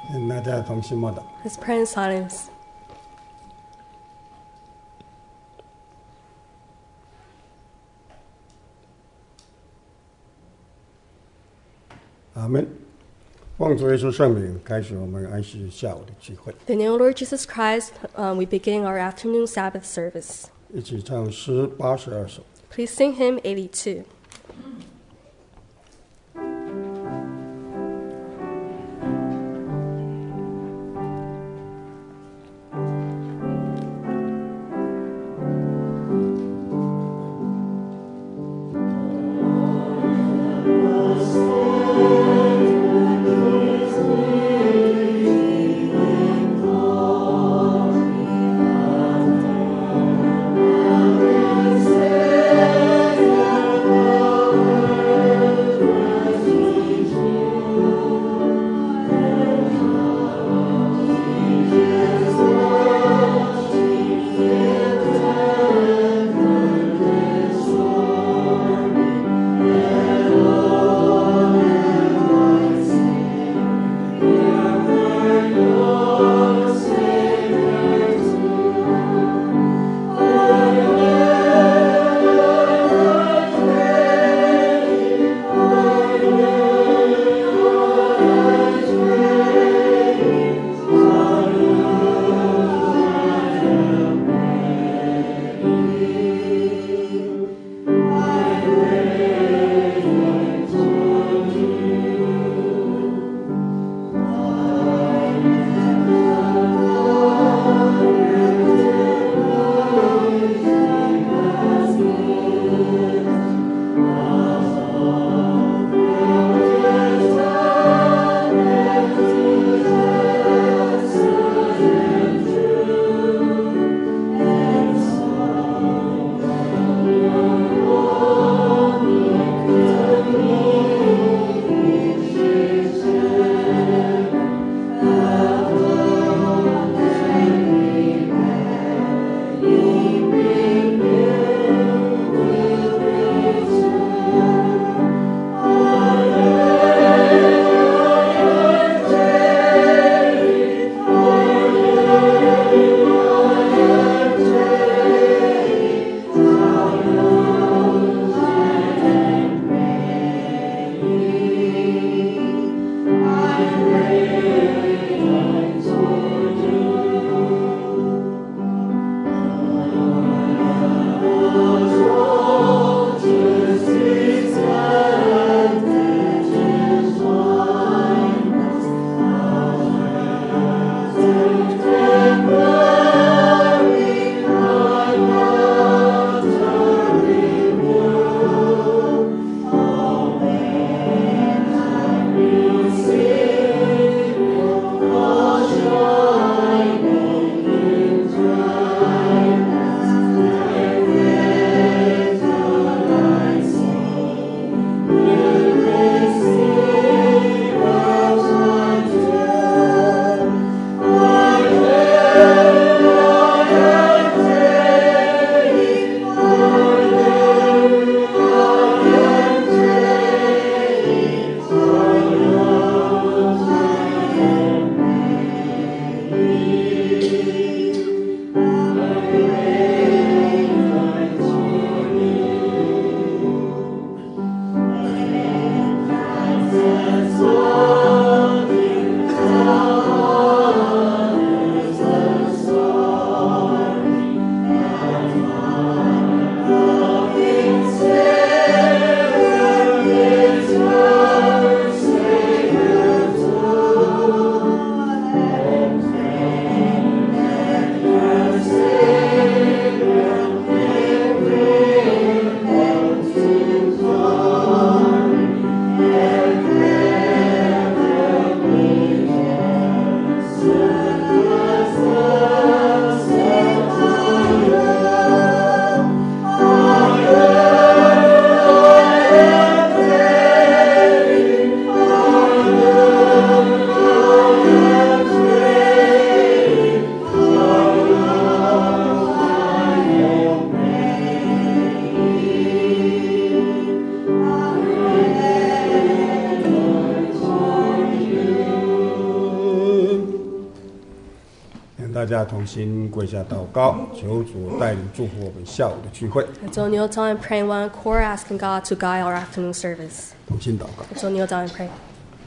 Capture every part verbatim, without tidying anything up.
나 대한 동심마다. Let's pray in silence. 아멘.奉主耶稣圣名，开始我们安息下午的聚会。 In the name of Lord Jesus Christ, um, we begin our afternoon Sabbath service. 一起唱诗八十二首。 Please sing hymn eighty-two. Thank you. 家同心跪下祷告，求主带领祝福我们下午的聚会。 And so kneel down and pray in one accord, asking God to guide our afternoon service. 同心祷告。 And so kneel down and pray.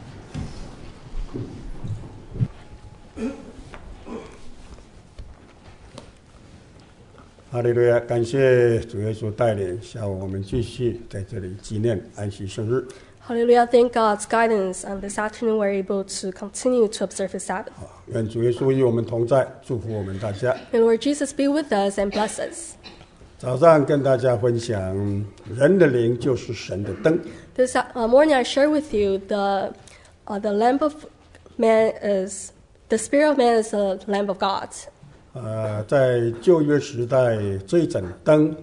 哈利路亚！感谢主耶稣带领，下午我们继续在这里纪念安息圣日。 Hallelujah. Thank God's guidance. And this afternoon we're able to continue to observe His Sabbath. 愿主耶稣与我们同在，祝福我们大家。 May Lord Jesus be with us and bless us. 早上跟大家分享，人的灵就是神的灯。 This uh, morning I share with you the, uh, the lamp of man is, the spirit of man is the lamp of God. 呃，在旧约时代，这一盏灯，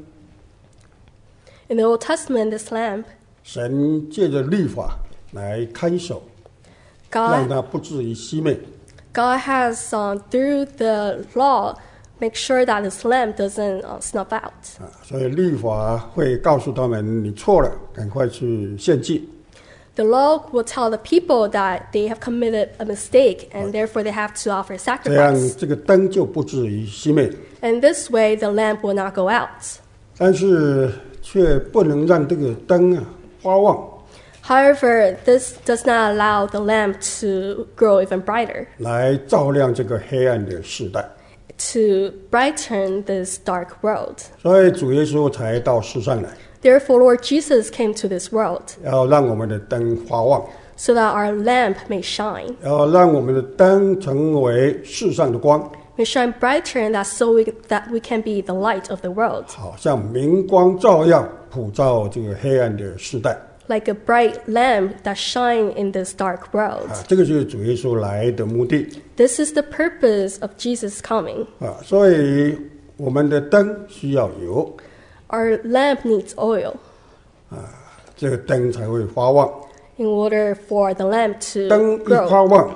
In the Old Testament, this lamp, 神借着律法来看守，让 God, 它不至于熄灭。 God has, uh, through the law, make sure that this lamp doesn't uh, snuff out. 啊，所以律法会告诉他们，你错了，赶快去献祭。 The law will tell the people that they have committed a mistake and therefore they have to offer 这样 sacrifice. 这个灯就不至于熄灭。 And this way, the lamp will not go out. 但是却不能让这个灯啊发旺， However, this does not allow the lamp to grow even brighter, 来照亮这个黑暗的时代。 to brighten this dark world. 所以主耶稣才到世上来， Therefore, Lord Jesus came to this world 要让我们的灯发旺， so that our lamp may shine, 要让我们的灯成为世上的光， may shine brighter, and that so we, that we can be the light of the world, 好像明光照耀，普照这个黑暗的时代。 like a bright lamp that shine in this dark world. 啊，这个就是主耶稣来的目的 This is the purpose of Jesus' coming. 啊。所以我们的灯需要油， Our lamp needs oil 这个灯才会发旺。 in order for the lamp 灯 to 一发 grow. 旺，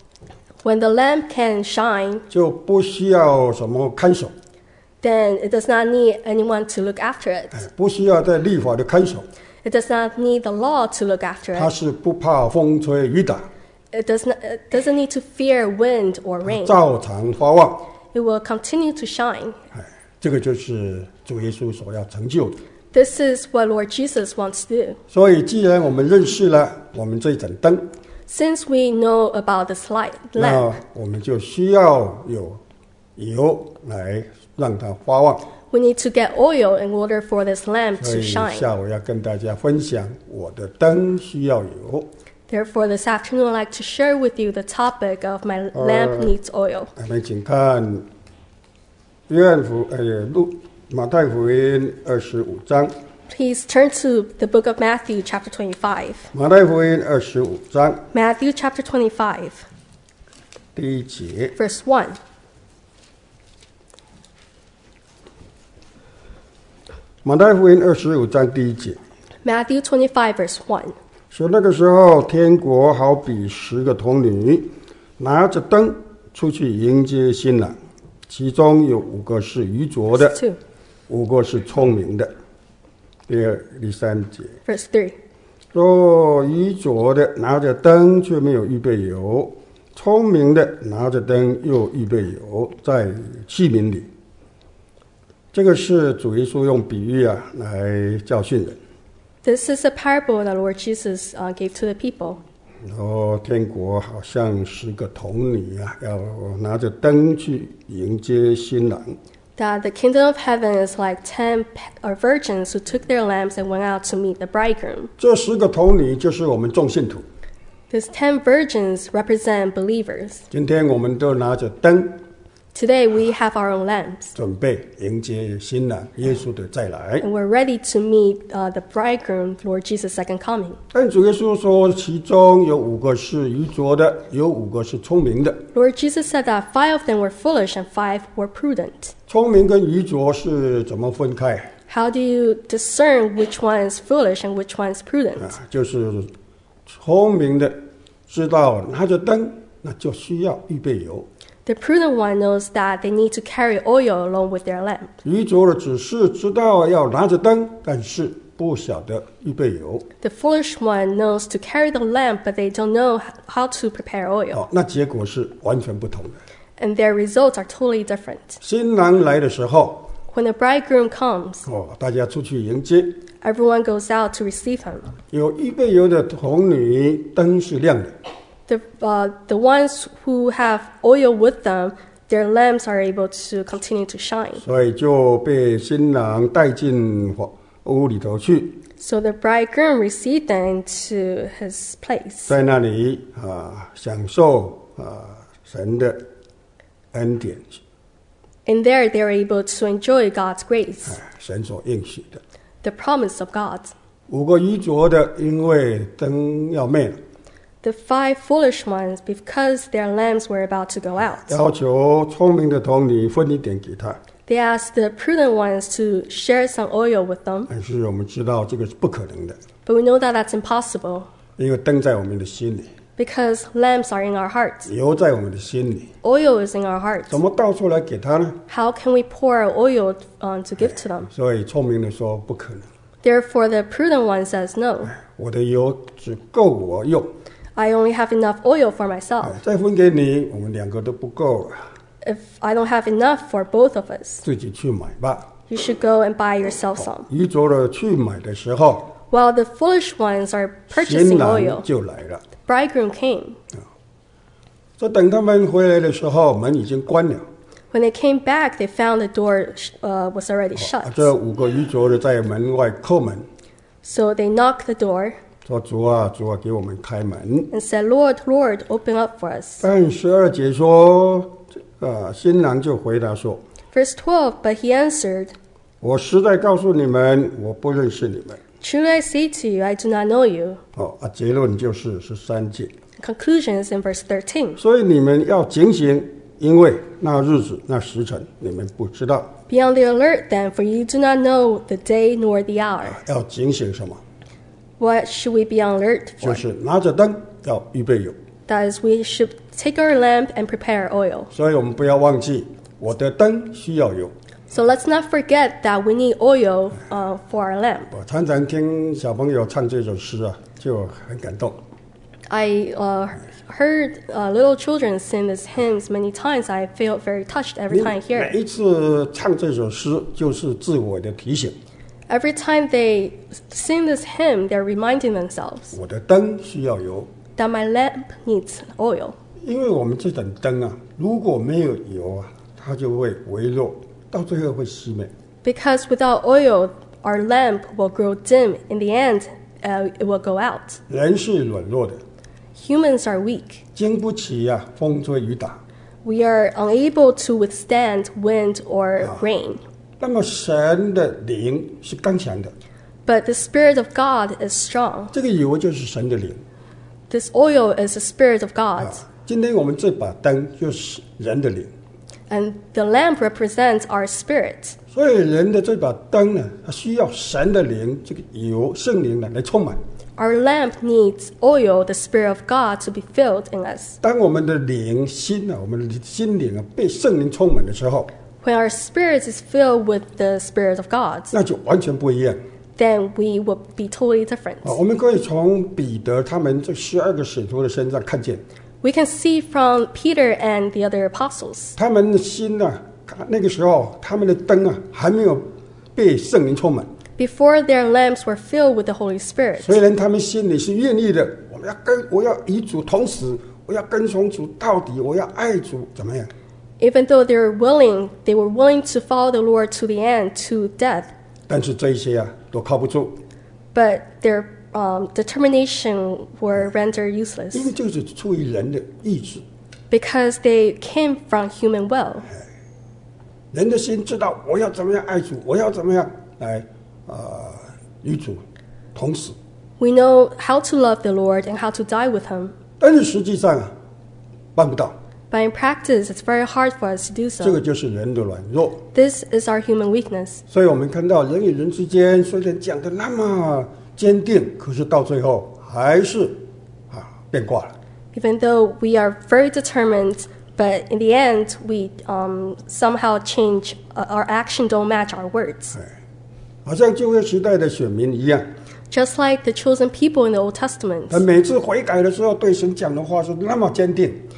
When the lamp can shine, 就不需要什么看守， then it does not need anyone to look after it. 哎，不需要在立法的看守， It does not need the law to look after 它 it. 是不怕风吹雨打， It does not. It doesn't need to fear wind or rain. 照常发旺。 It will continue to shine. 哎，这个就是主耶稣所要成就的。 This is what Lord Jesus wants to do. 所以，既然我们认识了我们这一盏灯， Since we know about this light 那 lamp, 我们就需要有油来让它发旺。 we need to get oil in order for this lamp 所 to 以 shine. 下午要跟大家分享，我的灯需要油。 Therefore, this afternoon I'd like to share with you the topic of my lamp needs oil. 我们请看约翰福呃路马太福音二十五章， Please turn to the book of Matthew, chapter twenty-five. 马太福音二十五章 Matthew, chapter twenty-five, 第一节。 verse one. 马太福音二十五章第一节 Matthew twenty-five, verse one. 说，那个时候天国好比十个童女拿着灯出去迎接新郎，其中有五个是愚拙的， Verse two. 五个是聪明的。第二、第三节 Verse three. 说，愚拙的拿着灯却没有预备油，聪明的拿着灯又预备油在器皿里。这个是主耶稣用比喻啊来教训人。 This is a parable that Lord Jesus uh, gave to the people. 然后天国好像十个童女啊，要拿着灯去迎接新郎。 That the kingdom of heaven is like ten pe- or virgins who took their lamps and went out to meet the bridegroom. 这十个童女就是我们众信徒。 These ten virgins represent believers. 今天我们都拿着灯， Today we have our own lamps, 准备迎接新郎耶稣的再来。 and we're ready to meet uh, the bridegroom, Lord Jesus' second coming. 但主耶稣说，其中有五个是愚拙的，有五个是聪明的。 Lord Jesus said that five of them were foolish and five were prudent. 聪明跟愚拙是怎么分开 How do you discern which one is foolish and which one is 啊 prudent?？ 就是聪明的知道拿着灯，那就需要预备油。 The prudent one knows that they need to carry oil along with their lamp. 愚拙的只是知道要拿着灯，但是不晓得预备油。 The foolish one knows to carry the lamp, but they don't know how to prepare oil. 哦，那结果是完全不同的。 and their results are totally different. 新郎来的时候， When the bridegroom comes, 哦，大家出去迎接， everyone goes out to receive him. 有预备油的童女，灯是亮的。 The, uh, the ones who have oil with them, their lamps are able to continue to shine. 所以就被新郎带进屋里头去， So the bridegroom received them into his place. 在那里啊，享受啊神的恩典， In there, they are able to enjoy God's grace, 哎，神所应许的。 the promise of God. 五个愚拙的，因为灯要灭了， The five foolish ones, because their lamps were about to go out, 要求聪明的童女分一点给他。 they asked the prudent ones to share some oil with them. 但是我们知道这个是不可能的， But we know that that's impossible 因为灯在我们的心里， because lamps are in our hearts. 油在我们的心里， Oil is in our hearts. 怎么倒出来给他呢？ How can we pour our oil um, to give to them? 所以聪明的说不可能， Therefore, the prudent one says, no, 我的油只够我用， I only have enough oil for myself. 哎再分给你，我们两个都不够了， If I don't have enough for both of us, 自己去买吧。 you should go and buy yourself some. 愚拙的去买的时候， While the foolish ones are 新 purchasing 郎 oil, 就来了。 bridegroom came. 这等他们回来的时候，门已经关了。 When they came back, they found the door uh, was already 啊 shut. 这五个愚拙的在门外叩门， So they knocked the door 说：“主啊，主啊，给我们开门。 and said, Lord, Lord, open up for ” us. 但十二节说，啊，新郎就回答说 Verse twelve, but he answered,：“ 我实在告诉你们，我不认识你们。 Truly I say to you, I do not know you. ” 哦啊，结论就是十三节。 Conclusion is in verse thirteen. 所以你们要警醒，因为那日子、那时辰你们不知道。 Be on the alert then, for you do not know the day nor the hour. 要警醒什么？ What should we be on alert 就 for? 是拿着灯要预备油。 That is, we should take our lamp and prepare oil. 所以我们不要忘记，我的灯需要油。 So let's not forget that we need oil uh, for our lamp. 我常常听小朋友唱这首诗啊，就很感动。 I uh, heard uh, little children sing these hymns many times. I feel very touched every time I hear 每 it. 一次唱这首诗，就是自我的提醒。 Every time they sing this hymn, they're reminding themselves 我的灯需要油， that my lamp needs oil. 因为我们这盏灯啊，如果没有油啊，它就会微弱，到最后会熄灭。 Because without oil, our lamp will grow dim. In the end, uh, it will go out. 人是软弱的， Humans are weak. 经不起啊风吹雨打。 We are unable to withstand wind or rain. 那么神的灵是刚强的， But the Spirit of God is strong. 这个油就是神的灵 This oil is the Spirit of 啊 God. 今天我们这把灯就是人的灵， And the lamp represents our spirit. 所以人的这把灯呢，它需要神的灵，这个油圣灵呢来充满。 Our lamp needs oil, the Spirit of God, to be filled in us. 当我们的灵心啊，我们的心灵啊被圣灵充满的时候， When our spirit is filled with the Spirit of God, 那就完全不一样 then we will be totally different. 啊！我们可以从彼得他们这十二个使徒的身上看见， We can see from Peter and the other apostles. 他们的心啊，那个时候他们的灯啊还没有被圣灵充满， Before their lamps were filled with the Holy Spirit. 虽然他们心里是愿意的，我们要跟我要与主同死，我要跟从主到底，我要爱主，怎么样？ Even though they were willing, they were willing to follow the Lord to the end, to death. 但是这一些啊都靠不住， But their um, determination were rendered 因 useless 为这是出于人的意志， because they came from human will. 人的心知道我要怎么样爱主，我要怎么样来呃与主同死。 We know how to love the Lord and how to die with Him. 但是实际上啊办不到， But in practice, it's very hard for us to do 这个 so. 就是人的软弱。 This is our human weakness. 所以我们看到人与人之间虽然讲的那么坚定，可是到最后还是啊变卦了。 Even though we are very determined, but in the end, we um, somehow change. Uh, our action don't match our words. 好像旧约时代的选民一样， Just like the chosen people in the Old Testament, 他每次悔改的时候对神讲的话是那么坚定，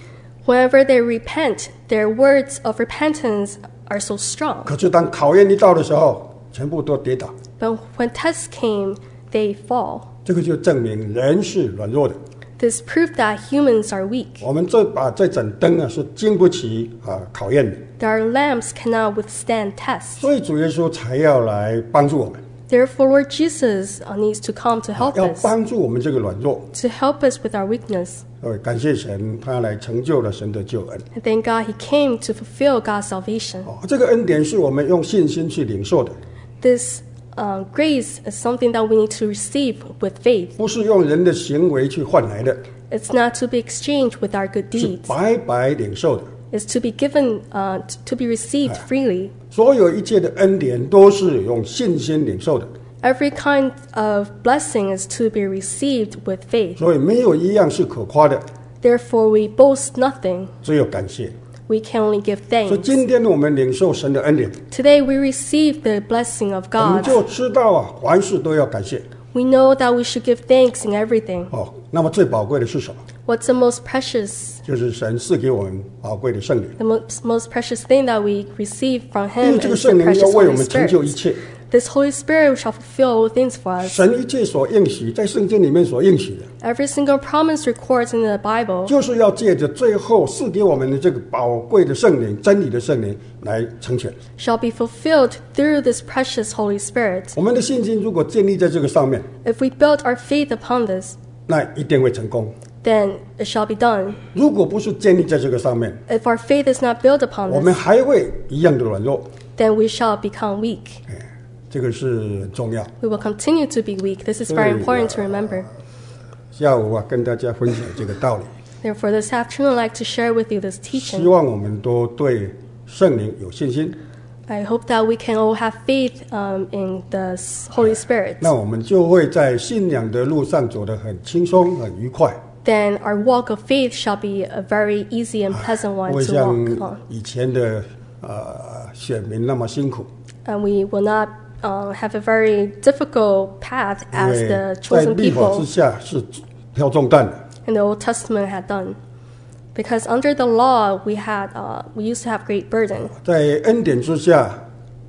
Whenever they repent, their words of repentance are so strong. 可是当考验一到的时候，全部都跌倒。 But when tests came, they fall. 这个就证明人是软弱的。 This proved that humans are weak. 我们这把这盏灯啊是经不起啊考验的， Their lamps cannot withstand tests. 所以主耶稣才要来帮助我们， Therefore, Lord Jesus uh, needs to come to help 要 us, 帮助我们这个软弱。 to help us with our weakness. 所以感谢神，他来成就了神的救恩。 And thank God He came to fulfill God's salvation. 哦，这个恩典是我们用信心去领受的， This uh, grace is something that we need to receive with faith. 不是用人的行为去换来的， It's not to be exchanged with our good 是 deeds. 白白领受的。 It's to be given, uh, t- to be received freely. 所有一切的恩典都是用信心领受的， Every kind of blessing is to be received with faith. 所以没有一样是可夸的， Therefore, we boast nothing. 只有感谢。 We can only give 所以 thanks. 今天我们领受神的恩典， Today, we receive the blessing of 我们 God. 就知道啊，凡事都要感谢。 We know that we should give thanks in everything. 哦，那么最宝贵的是什么？ What's the most precious, 就是神赐给我们宝贵的圣灵， the most, most precious thing that we receive from 因为 Him 这个 is the 圣灵要 precious 为我 Holy 们成就一 Spirit. 切。 This Holy Spirit shall fulfill all things for us. 神一切所应许，在圣经里面所应许的， Every single promise records in the Bible 就是要借着最后赐给我们的这个宝贵的圣灵、真理的圣灵来成全。 shall be fulfilled through this precious Holy Spirit. 我们的信心如果建立在这个上面， If we build our faith upon this, 那一定会成功。 then it shall be done. 如果不是建立在这个上面， If our faith is not built upon 我们 this, 还会一样的软弱。 then we shall become weak. 哎，这个是很重要。 We will continue to be weak. This is very Hey, important to uh, remember. 下午啊，跟大家分享这个道理， Therefore, this afternoon, I'd like to share with you this 希 teaching. 望我们都对圣灵有信心， I hope that we can all have faith um, in the s- Holy Spirit. 那我们就会在信仰的路上走得很轻松、很愉快。 Then our walk of faith shall be a very easy and pleasant 不 one 会 to 像 walk on. 以前的呃选民那么辛苦， And we will not um, have a very difficult path 因 as 为 the 在 chosen 律法 people 之下是挑重担的。 in the Old Testament had done. Because under the law, we had uh, we used to have great burden, 在恩典之下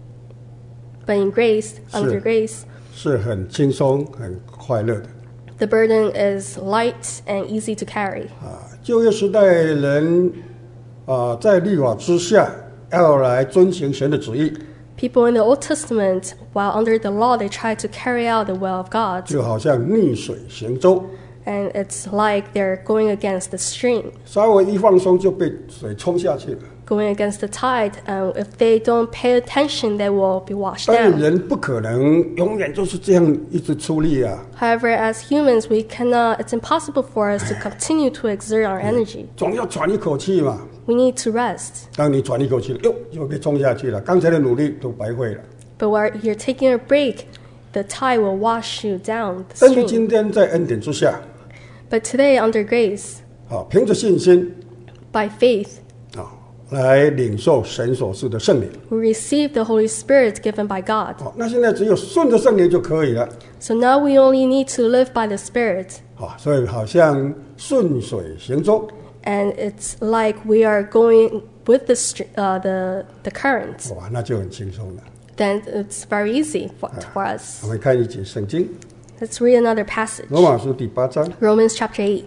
but in grace, under Sure. grace, 是很轻松、很快乐的 the burden is light and easy to carry. 啊。旧约时代人啊，在律法之下要来遵行神的旨意， People in the Old Testament, while under the law, they tried to carry out the will of God, 就好像逆水行舟， and it's like they're going against the stream, 稍微一放松就被水冲下去了。 going against the tide. And if they don't pay attention, they will be washed 但是 down. 人不可能永远就是这样一直出力啊， However, as humans, we cannot. It's impossible for us to continue to exert our energy. 总要喘一口气嘛。 We need to rest. 当你喘一口气了，哟，就被冲下去了，刚才的努力都白费了。 But while you're taking a break, the tide will wash you down the 但是 stream. 今天在恩典之下， But today, under grace, 啊，凭着信心 by faith, 啊，来领受神所赐的圣灵。 we receive the Holy Spirit given by God. 好，那现在只有顺着圣灵就可以了。 So now we only need to live by the Spirit. 啊，所以好像顺水行舟。 And it's like we are going with the str- uh, the the current. 哇，那就很轻松了。 Then it's very easy for, for us. 我们看一节圣经， Let's read another passage. 罗马书第八章。 Romans chapter eight.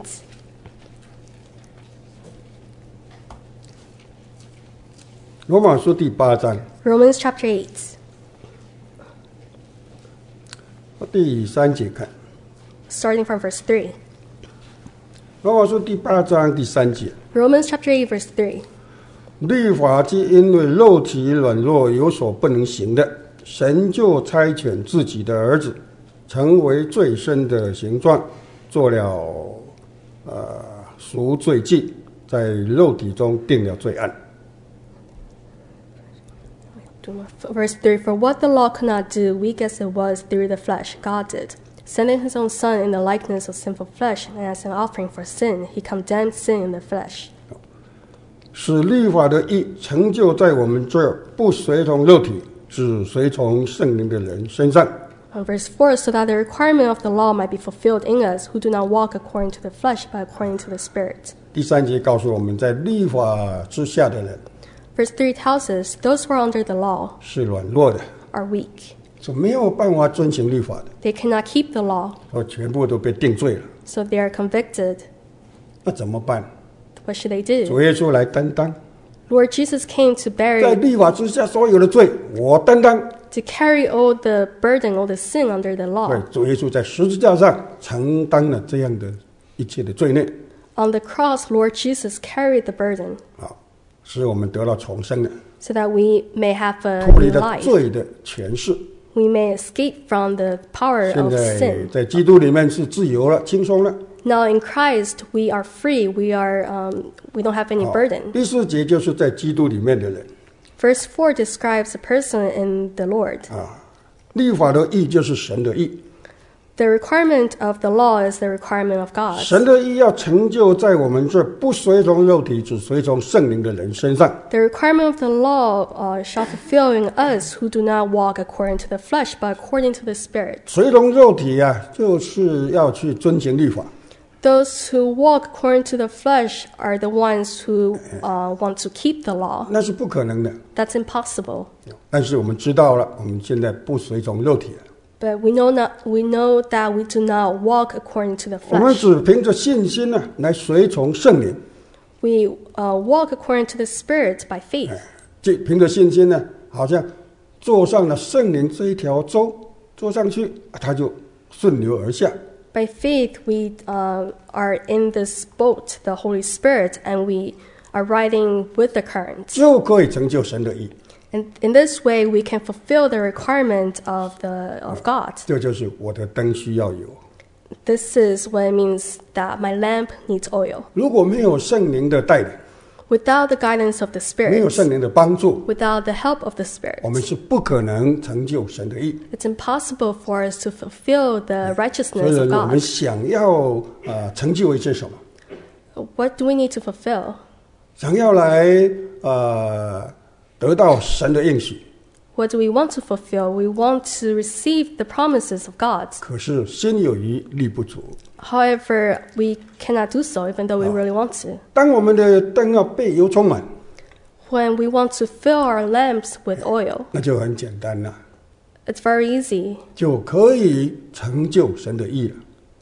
罗马书第八章 Romans chapter eight, 第三节看。 starting from verse three. 罗马书第八章第三节， Romans chapter eight, verse three. 律法既因为肉体软弱有所不能行的，神就差遣自己的儿子，成为最深的形状，做了呃赎罪祭，在肉体中定了罪案。 Verse three. For what the law could not do, weak as it was through the flesh, God did. Sending his own Son in the likeness of sinful flesh, and as an offering for sin, he condemned sin in the flesh. 使律法的义成就在我们这儿，不随从肉体，只随从圣灵的人身上。 And verse four. So that the requirement of the law might be fulfilled in us, who do not walk according to the flesh, but according to the Spirit. 第三节告诉我们，在律法之下的人 Verse three tells us those who are under the law 是软弱的， are weak. 是没有办法遵行律法的， They cannot keep the law, 所以全部都被定罪了。 so they are convicted. 那怎么办？ What should they do? 主耶稣来担当， Lord Jesus came to 在 bear, 律法之下所有的罪，我担当。 to carry all the burden, all the sin under the 对 law.， 主耶稣在十字架上承担了这样的一切的罪孽， On the cross, Lord Jesus carried the burden 啊，使我们得到重生的， so that we may have a 脱 new 离了 life. 罪的权势。 We may escape from the power 现 of 在 sin. 在基督里面是自由了，轻松了。 Now in Christ, we are free. We are um, we don't have any 好 burden. 第四节就是在基督里面的人 Verse four describes a person in the Lord. 啊，律法的义就是神的义， The requirement of the law is the requirement of God. 神的义要成就在我们这不随从肉体，只随从圣灵的人身上。 The requirement of the law uh, shall fulfill in us who do not walk according to the flesh, but according to the Spirit. 随从肉体啊，就是要去遵行律法。 Those who walk according to the flesh are the ones who uh, want to keep the law. 那是不可能的。 That's impossible. 但是我们知道了，我们现在不随从肉体了， But we know not, we know that we do not walk according to the 我们 flesh. 只凭着信心呢、来随从圣灵。 We uh, walk according to the Spirit by faith. 这凭着信心呢，好像坐上了圣灵这一条舟，坐上去，它就顺流而下。 By faith, we uh, are in this boat, the Holy Spirit, and we are riding with the current. 就可以成就神的义。 And in this way, we can fulfill the requirement of the of God. 这就是我的灯需要油。 This is what it means that my lamp needs oil. 如果没有圣灵的带领， Without the guidance of the 没有 Spirit, 圣灵的帮助， without the help of the Spirit, 我们是不可能成就神的义。 it's impossible for us to fulfill the 所 righteousness 以 of 我们 God. 想要呃成就一些什么， What do we need to fulfill? 想要来呃得到神的应许， What do we want to fulfill? We want to receive the promises of God. 可是心有余力不足。 However, we cannot do so even though we really want to. 当我们的灯要被油充满， When we want to fill our lamps with oil, 那就很简单了， it's very easy. 就可以成就神的义了。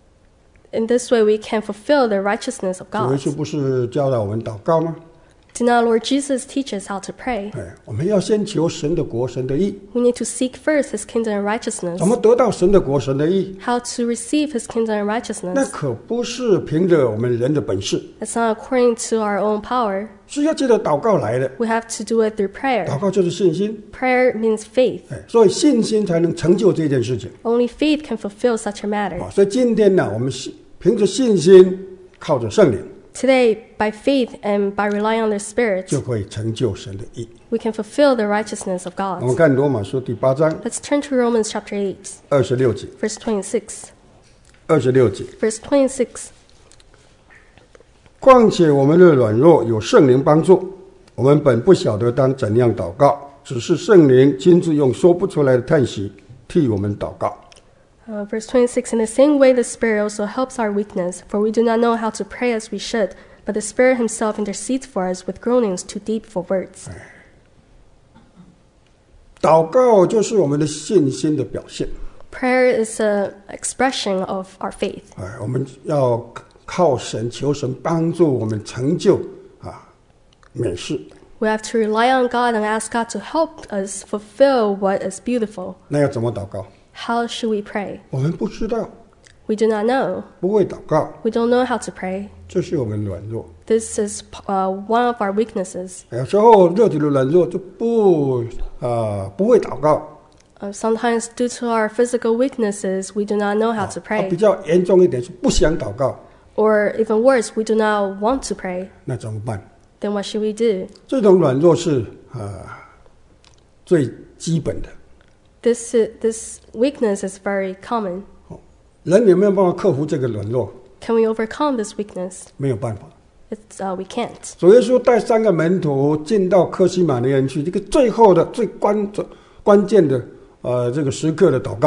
In this way, we can fulfill the righteousness of 主耶 God. 稣不是教导我们祷告吗？ Did not Lord Jesus teach us how to pray? 哎，我们要先求神的国、神的义。 We need to seek first His kingdom and righteousness. 怎么得到神的国、神的义？ How to receive His kingdom and 那 righteousness? 可不是凭着我们人的本事， It's not according to our own power. 是要借着祷告来的。 We have to do it through 祷 prayer. 告就是信心， Prayer means faith. 哎，所以信心才能成就这件事情。 Only faith can fulfill such a matter. 啊，所以今天呢，我们信凭着信心，靠着圣灵， Today, by faith and by relying on the 就 Spirit, 可以成就神的义。 we can fulfill the righteousness of 我们 God. 看罗马书第八章 Let's turn to Romans chapter eight, 二十六节， verse twenty-six. 二十六节。 Verse twenty-six. 况且我们的软弱有圣灵帮助，我们本不晓得当怎样祷告，只是圣灵亲自用说不出来的叹息替我们祷告。 Uh, verse twenty-six. In the same way, the Spirit also helps our weakness, for we do not know how to pray as we should, but the Spirit Himself intercedes for us with groanings too deep for words. 祷告就是我们的信心的表现。 Prayer is an expression of our faith. 哎，我们要靠神求神帮助我们成就啊美事。 We have to rely on God and ask God to help us fulfill what is beautiful. 那要怎么祷告？ How should we pray? 我们不知道， We do not know. 不会祷告， We don't know how to pray. 这是我们软弱。 This is uh, one of our weaknesses. 有时候肉体的软弱就不啊不会祷告。 Uh, sometimes, due to our physical weaknesses, we do not know how to 啊比 pray. 较严重一点是不想祷告， Or even worse, we do not want to pray. 那怎么办？ Then what should we do? 这种软弱是啊最基本的。 This, is, this weakness is very common. 人有没有办法克服这个软弱？ Can we overcome this weakness? 没有办法。 It's, uh, we can't. 主耶稣带三个门徒进到客西马尼园去，这个最后的最关关键的呃这个时刻的祷告。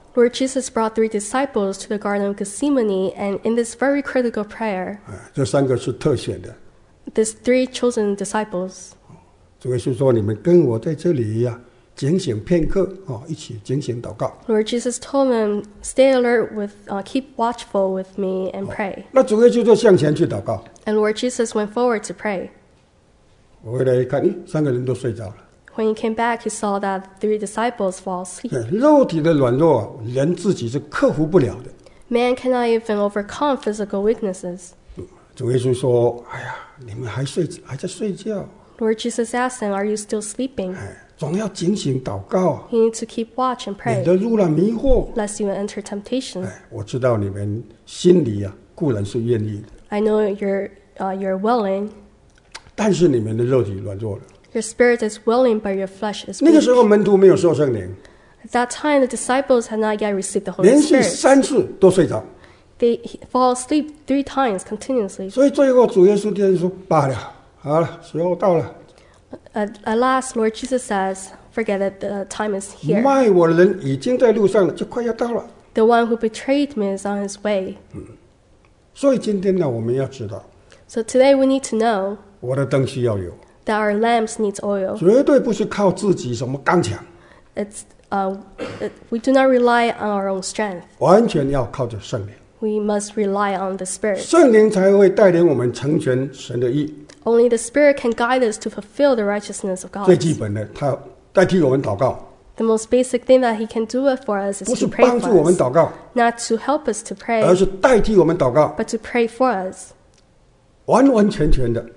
Lord Jesus brought three disciples to the Garden of Gethsemane, and in this very critical prayer, 啊，这三个是特选的。 these three chosen disciples, 主耶稣说：“你们跟我在这里呀、啊，警醒片刻哦，一起警醒祷告。” Lord Jesus told them, "Stay alert with, uh, keep watchful with me and pray." 那主耶稣就向前去祷告。 And Lord Jesus went forward to pray. 我回来一看，咦，三个人都睡着了。 When he came back, he saw that three disciples fall asleep. 对，肉体的软弱啊，人自己是克服不了的。 Man cannot even overcome physical weaknesses. 主耶稣说：“哎呀，你们还睡，还在睡觉， Lord Jesus asked them, "Are you still sleeping? 哎，总要警醒祷告， You need to keep watch and 免 pray, 得入了迷惑。 lest you enter temptation." 哎，我知道你们心里啊，固然是愿意的， I know you're uh, you're willing. 但是你们的肉体软弱了。 Your spirit is willing, but your flesh is 那个 weak. 时候门徒没有受圣灵， At that time, the disciples had not yet received the Holy 连续 Spirit. 三次都睡着。 They fall asleep three times continuously. 所以最后主耶稣对人说：“罢了，好了，时候到了， At, at last, Lord Jesus says, "Forget it. The time is here. 卖我的人已经在路上了，就快要到了。 The one who betrayed me is on his way." ” 所以今天呢，我们要知道， So today we need to know 我的灯需要有， that our lamps needs oil. 绝对不是靠自己什么刚强， It's uh, it, we do not rely on our own strength. 完全要靠着圣灵， We must rely on the Spirit. 圣灵才会带领我们成全神的意。 Only the Spirit can guide us to fulfill the righteousness of 最 God. 基本的，他代替我们祷告， The most basic thing that He can do it for us 不 is 是 to pray 帮助我 for 们 us, 祷告， not to help us to 而 pray, 是代替我们祷告， but to pray for us 完完全全的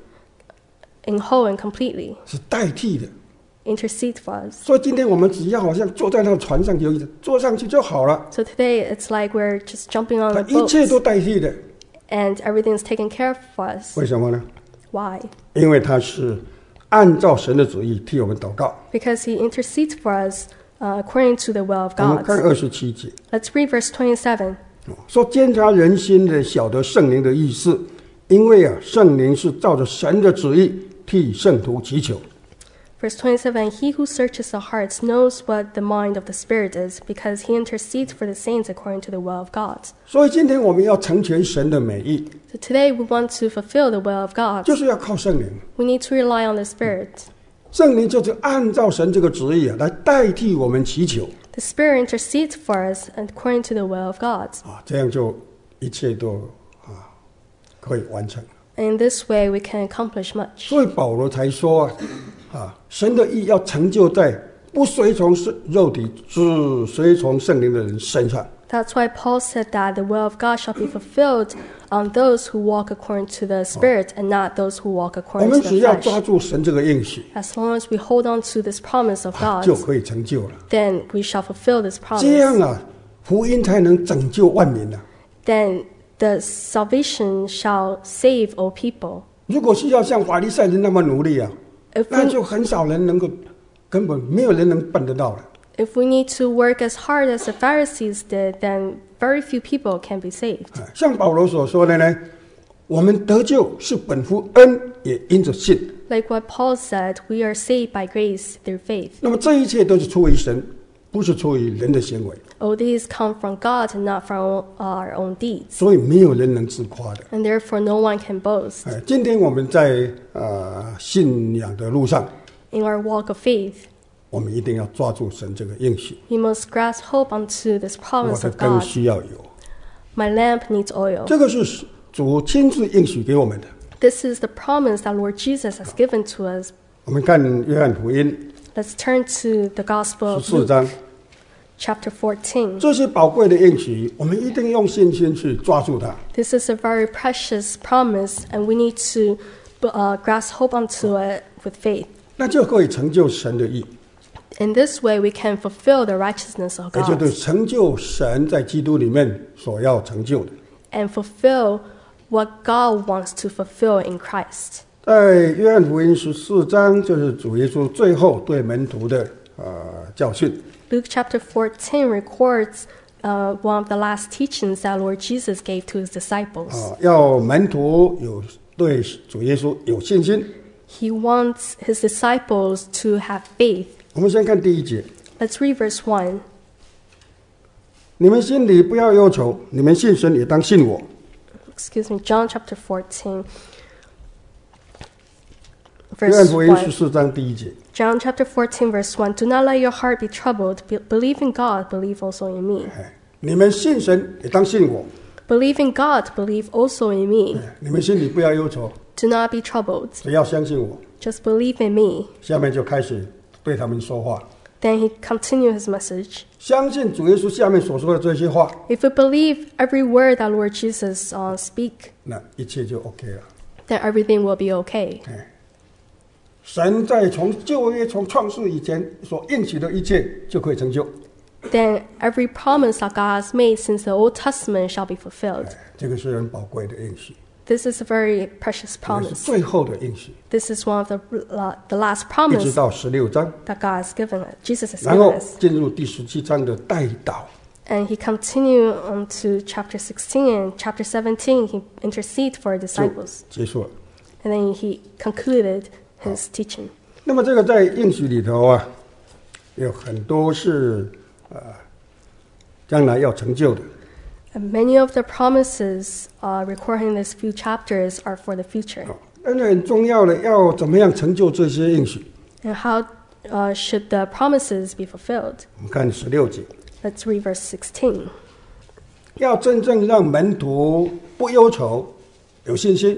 in whole and completely, 是代替的。 intercede for us. 所以今天我们只要好像坐在那个船上游着，坐上去就好了， So today it's like we're just jumping on 他 the 一切 boat 都代替的。 and everything's taken care of for us. 为什么呢？ Why? 因为他是按照神的旨意替我们祷告。 Because He intercedes for us uh, according to the will of 我们看 God. 二十七节， Let's read verse twenty-seven. 说监察人心的，晓得圣灵的意思，因为啊，圣灵是照着神的旨意替圣徒祈求。 Verse twenty-seven, He who searches the hearts knows what the mind of the Spirit is, because He intercedes for the saints according to the will of God. 所以今天我们要成全神的美意， So today we want to fulfill the will of God. 就是要靠圣灵。 We need to rely on the Spirit. 圣灵就是按照神这个旨意啊，来代替我们祈求 The Spirit intercedes for us according to the will of God. 啊，这样就一切都啊可以完成。 In this way, we can accomplish much. 所以保罗才说啊，啊，神的意要成就在不随从是肉体，只随从圣灵的人身上。 That's why Paul said that the will of God shall be fulfilled on those who walk according to the Spirit and not those who walk 我 according 们 to 只 the 要抓 flesh. 住神这个应许， As long as we hold on to this promise of 啊 God, 就可以成就了。 then we shall fulfill this 这样 promise. 啊，福音才能拯救万民啊。 Then the salvation shall save all people. 如果是要像法利赛人那么努力啊， If 那 we, 就很少人能够，根本没有人能办得到了。 if we need to work as hard as the Pharisees did, then very few people can be saved. 啊像保罗所说的呢，我们得救是本乎恩，也因着信。 Like what Paul said, we are saved by grace through faith. 那么这一切都是出于神，不是出于人的行为， All these come from God and not from our own deeds. 所以没有人能自夸的。 And therefore no one can boast. 哎，今天我们在呃信仰的路上， In our walk of faith, 我们一定要抓住神这个应许。 we must grasp hope onto this 我 promise 的 of 灯 God. 需要有， My lamp needs oil. 这个是主亲自应许给我们的。 This is the promise that Lord Jesus has given to us. 我们看约翰福音 Let's turn to the Gospel 十 of 四章， Luke, chapter fourteen. 这些宝贵的应许，我们一定用信心去抓住它。 This is a very precious promise, and we need to uh, grasp hope onto it with faith. 那就可以成就神的意， In this way, we can fulfill the righteousness of 也就 God 对成就神在基督里面所要成就的。 and fulfill what God wants to fulfill in Christ. 在约翰福音十四章，就是主耶稣最后对门徒的呃教训。 Luke chapter fourteen records uh, one of the last teachings that Lord Jesus gave to his disciples. 啊，要门徒有对主耶稣有信心。 He wants his disciples to have faith. 我们先看第一节， Let's read verse one. 你们心里不要忧愁，你们信神也当信我。 Excuse me, John chapter fourteen, 约翰 verse 福音十 one. 四章第一节， John chapter fourteen, verse one. Do not let your heart be troubled. Be- believe in God, believe also in me. 哎，你们信神也当信我。 Believe in God, believe also in me. 哎，你们心里不要忧愁， Do not be troubled. 只要相信我。 Just believe in me. 下面就开始对他们说话。 Then he continued his message. 相信主耶稣下面所说的这些话， If we believe every word that Lord Jesus uh, speak, 那一切就 OK 了。 then everything will be okay. 哎，神在从旧约从创世以前所应许的一切就可以成就。 Then every promise that God has made since the Old Testament shall be fulfilled. 哎，这个是很宝贵的应许， This is a very precious 这个是 promise. 最后的应许， This is one of the uh, the last 一直 promise 到十六章， that God has given us. Jesus has 然 given 后 us. 进入第十七章的代祷。 And he continued on to chapter sixteen, and chapter seventeen he interceded for his 就 disciples. 结束了。 And then he concluded his teaching. 那么这个在应许里头啊，有很多是呃将来要成就的。 And many of the promises uh, recorded in these few chapters are for the future. 但是很重要的，要怎么样成就这些应许？ And how uh, should the promises be fulfilled? 我们看十六节， Let's read verse sixteen. 要真正让门徒不忧愁，有信心。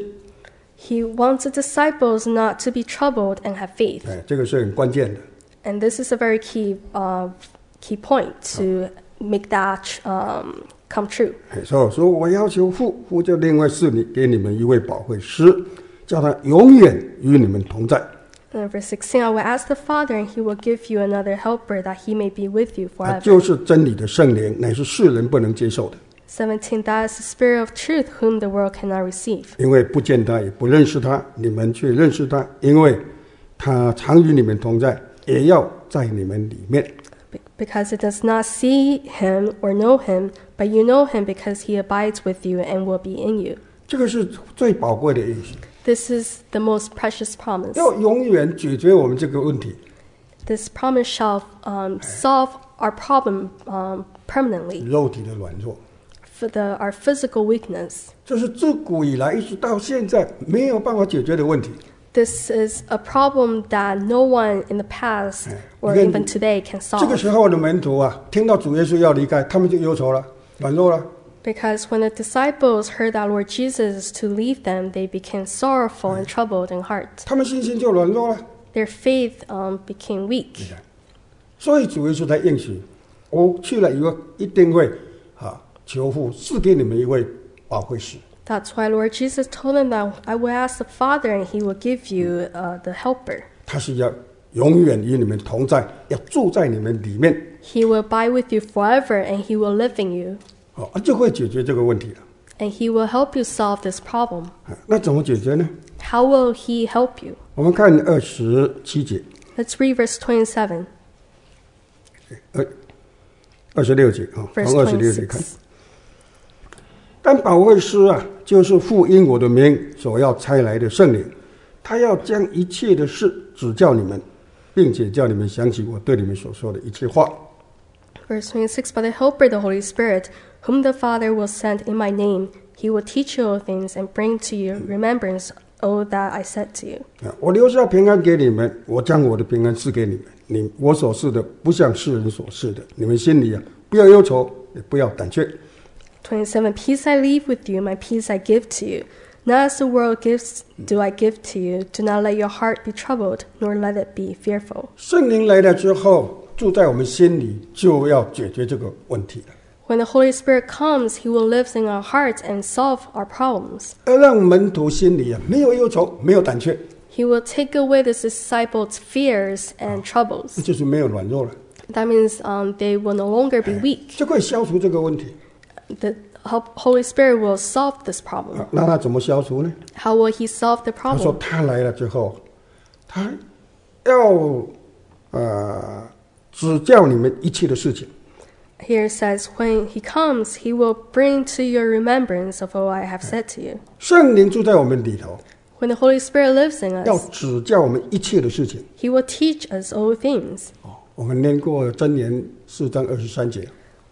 He wants the disciples not to be troubled and have faith. 哎，这个是很关键的。 And this is a very key uh, key point to make that um, come true. 哎，所以说我要求父，父就另外赐你给你们一位保惠师，叫他永远与你们同在。 And verse sixteen, I will ask the Father, and he will give you another helper, that he may be with you 他 forever. 就是真理的圣灵，乃是世人不能接受的， seventeen, that is the Spirit of truth, whom the world cannot receive. 因为不见他，也不认识他，你们却认识他，因为他常与你们同在，也要在你们里面。 Be- Because it does not see him or know him, but you know him because he abides with you and will be in you. 这个是最宝贵的应许， This is the most precious promise. 要永远解决我们这个问题。 This promise shall um, solve our problem um, permanently 肉体的软弱， for the, our physical weakness. 这是自古以来一直到现在没有办法解决的问题。 This is a problem that no one in the past or Again, even today can 这个 solve. 时候的门徒啊，听到主耶稣要离开，他们就忧愁了，软弱了。 Because when the disciples heard that Lord Jesus to leave them, they became sorrowful and troubled in heart. 他们信心就软弱了。 Their faith um, became weak. 所以主耶稣才应许，我去了以后一定会啊求父赐给你们一位保惠师。 That's why Lord Jesus told them that I will ask the Father and he will give you uh, the helper. 他是要永远与你们同在，要住在你们里面， He will abide with you forever and he will live in you. 哦，就会解决这个问题了。 And he will help you solve this problem. 啊那怎么解决呢？ How will he help you? 我们看二十七节， Let's read verse twenty-seven, 二二十六节啊， verse 从二十六节看。 twenty-six. 但保惠师啊，就是父因我的名所要差来的圣灵，他要将一切的事指教你们，并且叫你们想起我对你们所说的一切话。 Verse twenty-six, But the Helper, the Holy Spirit, whom the Father will send in my name, he will teach you all things and bring to your remembrance all that I said to you. 啊，我留下平安给你们，我将我的平安赐给你们。你我所示的不像世人所示的，你们心里啊不要忧愁，也不要胆怯。 twenty-seven, Peace I leave with you, my peace I give to you. Not as the world gives, do I give to you. Do not let your heart be troubled, nor let it be fearful. 圣灵来了之后，住在我们心里，就要解决这个问题了。 When the Holy Spirit comes, he will live in our hearts and solve our problems. 要让门徒心里啊没有忧愁，没有胆怯， He will take away the disciples' fears and troubles. 那就是没有软弱了， That means um, they will no longer be weak. 就可以消除这个问题。 The Holy Spirit will solve this problem. 啊那他怎么消除呢？ How will he solve the 他说 problem? 他来了之后，他要呃指教你们一切的事情。 Here it says, when he comes, he will bring to your remembrance of all I have said to you. 圣灵住在我们里头， When the Holy Spirit lives in 要 us, 指教我们一切的事情。 he will teach us all things. 哦，我们念过箴言四章二十三节，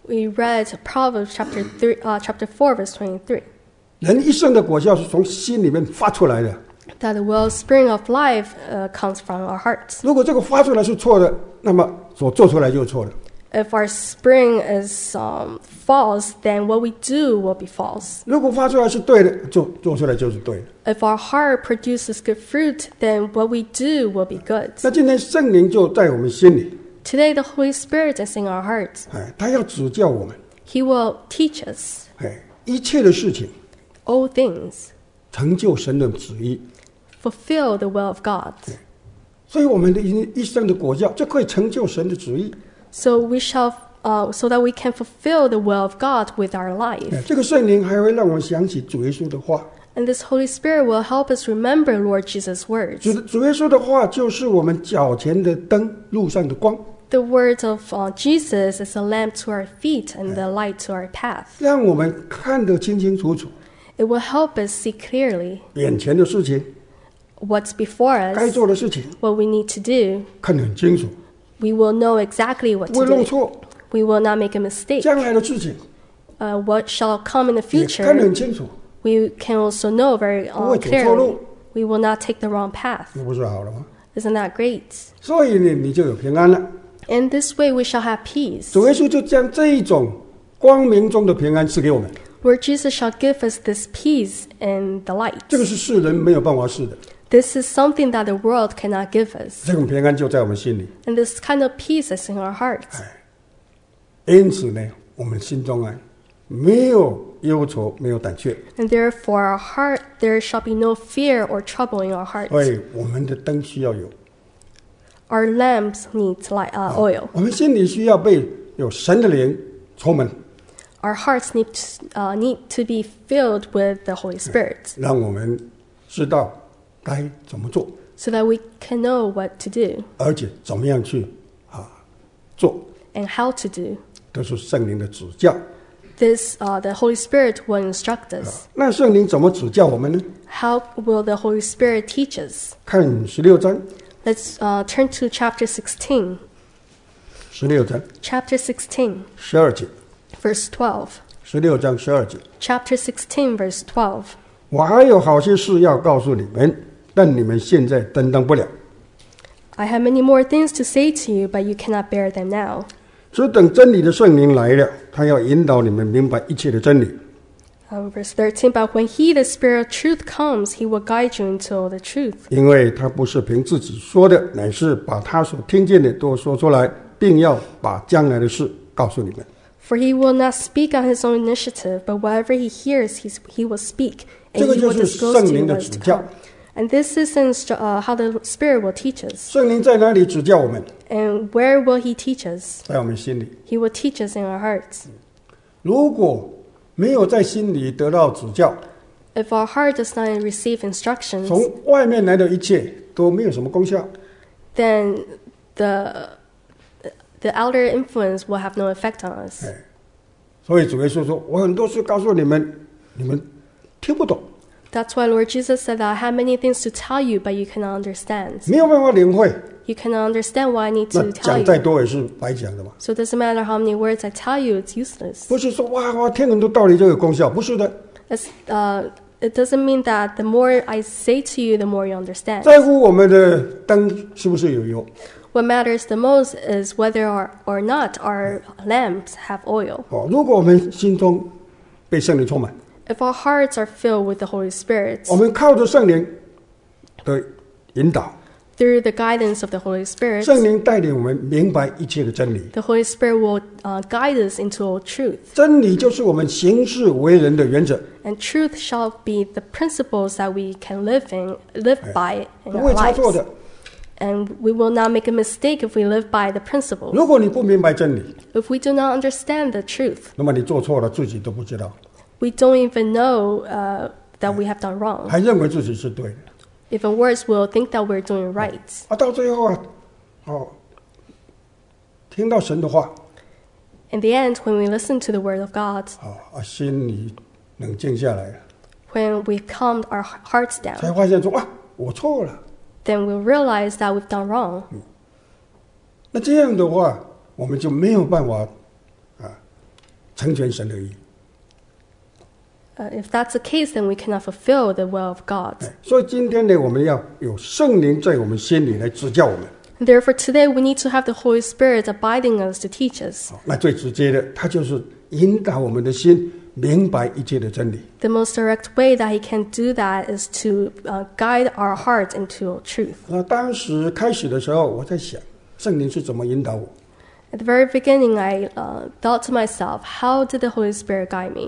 We read Proverbs chapter three, uh, chapter four, verse twenty-three. 人一生的果效是从心里面发出来的。 That the wellspring of life uh, comes from our hearts. 如果这个发出来是错的，那么所做出来就是错的。 If our spring is um, false, then what we do will be false. 如果发出来是对的，做做出来就是对的。 If our heart produces good fruit, then what we do will be good. 那今天圣灵就在我们心里， Today, the Holy Spirit is in our hearts. 哎，他要指教我们， He will teach us 哎，一切的事情 all things, 成就神的旨意。 fulfill the will of God. 所以我们的一一生的果效就可以成就神的旨意。 So we shall, uh, so that we can fulfill the will of God with our 哎 life. 这个圣灵还会让我们想起主耶稣的话。 And this Holy Spirit will help us remember Lord Jesus' 主 words. 主耶稣的话就是我们脚前的灯，路上的光， The words of uh, Jesus is a lamp to our feet and the light to our path. 让我们看得清清楚楚， It will help us see clearly 眼前的事情， what's before 该 us, 做的事情， what we need to do. 看得很清楚， We will know exactly what 不会 to 弄 do. 错。 We will not make a mistake. 将来的事情 Uh, what shall come in the 也看得 future, 很清楚， we can also know very 不会 uh, 走错路， clearly. We will not take the wrong path. 那不是好了吗？ Isn't that great? 所以呢，你就有平安了。 In this way, we shall have peace. 主耶稣就将这一种光明中的平安赐给我们， Lord Jesus shall give us this peace in the light. 这个是世人没有办法试的。 This is something that the world cannot give us. 这种平安就在我们心里， And this kind of peace is in our hearts. 因此呢，我们心中啊没有忧愁，没有胆怯， And therefore, our heart, there shall be no fear or trouble in our 所 hearts. 以我们的灯需要有， Our lamps need light, uh, oil. 我们心里需要被有神的灵充满， Our hearts need to, uh, need to be filled with the Holy Spirit 让我们知道该怎么做， so that we can know what to do 而且怎么样去啊做， and how to do. 都是圣灵的指教。 This, uh, the Holy Spirit will instruct us. 那圣灵怎么指教我们呢？ How will the Holy Spirit teach us? 看十六章， Let's uh, turn to chapter sixteen. 十六章 Chapter sixteen, 十二节， verse twelve. 十六章十二节。 Chapter sixteen, verse twelve. 我还有好些事要告诉你们，但你们现在担当不了， I have many more things to say to you, but you cannot bear them now. 只等真理的圣灵来了，他要引导你们明白一切的真理。 Um, verse thirteen, but when he, the Spirit of truth, comes, he will guide you into all the truth. 因为他不是凭自己说的，乃是把他所听见的都说出来，并要把将来的事告诉你们。 For he will not speak on his own initiative, but whatever he hears, he's, he will speak, 这 and 个 he 就 will 是 disclose 圣 to you 灵的 what is 指 to 教 come. And this is instru- uh, how the Spirit will teach us. 圣灵在哪里指教我们？ And where will he teach us? 在我们心里。 He will teach us in our hearts. 如果没有在心里得到指教， If our heart does not receive instructions, 从外面来的一切都没有什么功效。 then the the outer influence will have no effect on us. 哎，所以主耶稣说：“我很多事告诉你们，你们听不懂， That's why Lord Jesus said that I have many things to tell you, but you cannot understand. 没有办法领会。 You cannot understand what I need 那 to tell 讲再 you. 多也是白讲的嘛。 So it doesn't matter how many words I tell you, it's useless. 不是说哇哇听很多道理就有功效，不是的。 It's, uh, it doesn't mean that the more I say to you, the more you understand. 在乎我们的灯是不是有油？ What matters the most is whether or, or not our lamps have oil. 哦，如果我们心中被圣灵充满， If our hearts are filled with the Holy Spirit, 我们靠着圣灵的引导， through the guidance of the Holy Spirit, 圣灵带领我们明白一切的真理。 the Holy Spirit will uh, guide us into all truth. 真理就是我们行事为人的原则， And truth shall be the principles that we can live in, live by in 不 our 会差错 lives. 的。 And we will not make a mistake if we live by the principles. 如果你不明白真理， If we do not understand the truth, 那么你做错了，自己都不知道， we don't even know uh, that we have done wrong. 还认为自己是对的。 Even worse, we'll think that we're doing right. 啊，到最后啊，哦，听到神的话， In the end, when we listen to the Word of God, 啊啊，心里冷静下来了， when we calmed our hearts 才 down, 发现说啊，我错了。 then we'll realize that we've done wrong. 那这样的话，我们就没有办法啊成全神的意。 Uh, if that's the case, then we cannot fulfill the will of God. 所以今天呢，我们要有圣灵在我们心里来指教我们。 Therefore, today we need to have the Holy Spirit abiding us to teach us. 那最直接的，他就是引导我们的心明白一切的真理。 The most direct way that He can do that is to uh, guide our heart into truth. 那当时开始的时候，我在想，圣灵是怎么引导我？ At the very beginning, I uh, thought to myself, how did the Holy Spirit guide me?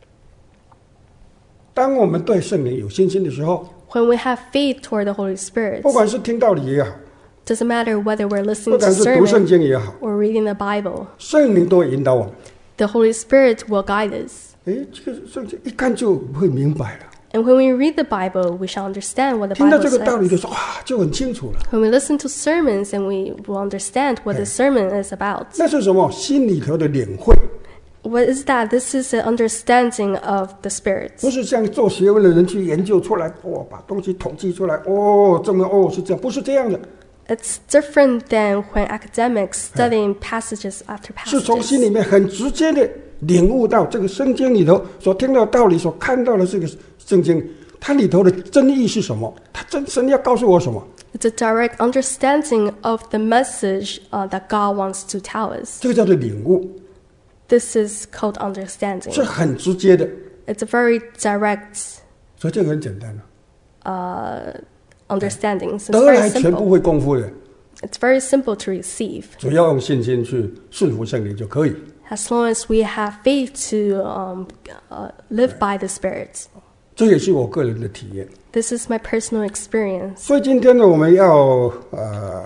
当我们对圣灵有信心的时候， When we have faith toward the Holy Spirit, 不管是听道理也好， doesn't matter whether we're 不 listening to 管是读圣 sermon 经也好， or reading the Bible, 圣灵都会引导我们。 the Holy Spirit will guide us. 诶，这个圣经一看就会明白了。 And when we read the Bible, we shall understand what the 听到 Bible 这个道理的 says. 时候，哇，就很清楚了。 When we listen to sermons, then we will understand what the sermon is about. 那是什么？心里头的领会， What is that? This is an understanding of the Spirit. 不是像做学问的人去研究出来，哦，把东西统计出来，哦，这么哦是这样，不是这样的， It's different than when academics studying passages after 是从心里 passages. 面很直接的领悟到这个圣经里头所听到的道理，所看到的这个圣经，它里头的真意是什么？它真神要告诉我什么？ It's a direct understanding of the message uh, that God wants to tell us. 这个叫做领悟， This is called 是 understanding. 很直接的， It's a very direct 所以这个很简单了， uh, understanding. So 得 it's 来 very 全不 simple. 会功夫的， It's very simple to receive. 只要用信心去顺服圣灵就可以。 As long as we have faith to um, uh, live by the Spirit. 这也是我个人的体验。 This is my personal experience. 所以今天呢，我们要呃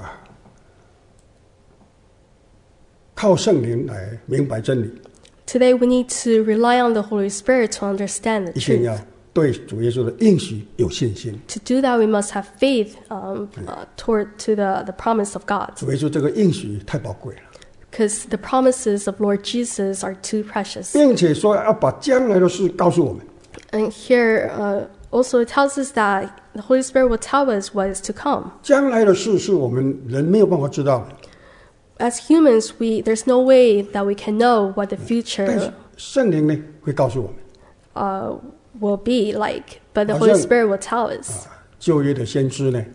靠圣灵来明白真理， Today we need to rely on the Holy Spirit to understand the 一定 truth. 要对主耶稣的应许有信心。 To do that, we must have faith um, uh, toward to the, the promise of God. 主耶稣这个应许太宝贵了， Because the promises of Lord Jesus are too precious. 并且说要把将来的事告诉我们。 And here uh, also it tells us that the Holy Spirit will tell us what is to come. 将来的事是我们人没有办法知道的， As humans, we there's no way that we can know what the 但 future 是圣灵呢会告诉我们。 uh, will be like, but the 好 Holy 像- Spirit will tell us. 旧约的先知呢，